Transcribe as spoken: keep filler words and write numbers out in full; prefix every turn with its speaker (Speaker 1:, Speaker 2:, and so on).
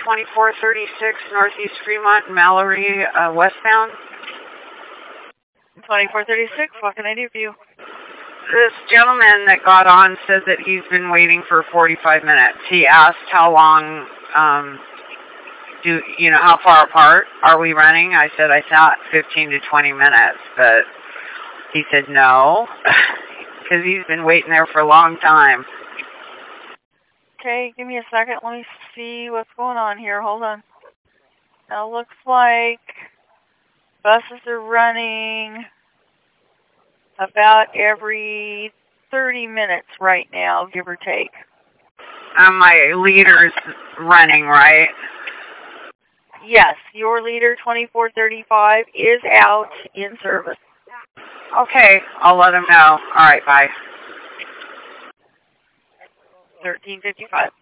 Speaker 1: twenty-four thirty-six Northeast Fremont, Mallory, uh, westbound.
Speaker 2: twenty-four thirty-six, what can I do for you?
Speaker 1: This gentleman that got on says that he's been waiting for forty-five minutes. He asked how long, um, do you know, how far apart are we running? I said I thought fifteen to twenty minutes, but he said no, because he's been waiting there for a long time.
Speaker 2: Okay, give me a second. Let me see what's going on here. Hold on. Now, it looks like buses are running about every thirty minutes right now, give or take.
Speaker 1: Um, my leader's running, right?
Speaker 2: Yes, your leader, twenty-four thirty-five, is out in service.
Speaker 1: Okay, I'll let him know. All right, bye.
Speaker 2: thirteen fifty-five.